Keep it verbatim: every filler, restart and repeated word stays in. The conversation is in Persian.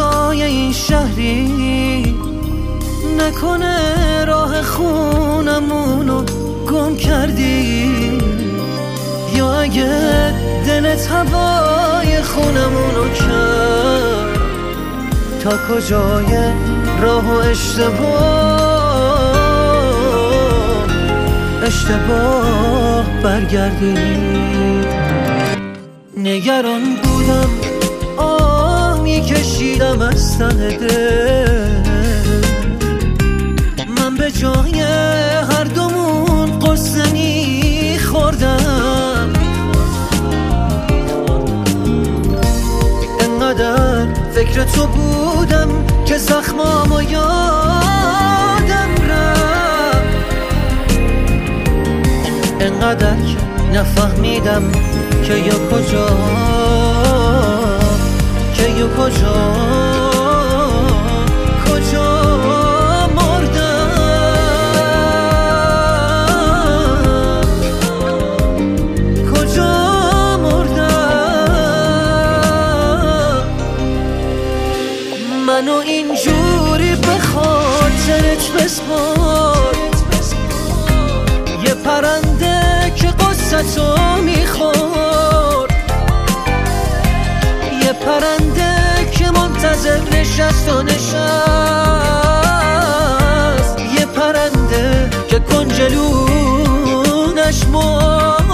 فضای این شهری نکنه راه خونمونو گم کردی، یا اگه دلت هوای خونمونو کرد تا کجای راه و اشتباه اشتباه برگردی. نگران بودم آه میکشیدم از ته دل، من به جای هر دومون قصه میخوردم، انقدر فکر تو بودم که زخمامو یادم رفت، انقدر که نفهمیدم که یا کجا که یا کجا کجا مردم کجا مردم. منو اینجوری به خاطرت بسپار، یه پرنده که قصتو میخور، یه پرنده که منتظر نشست و نشست، یه پرنده که کنجلونش مرد.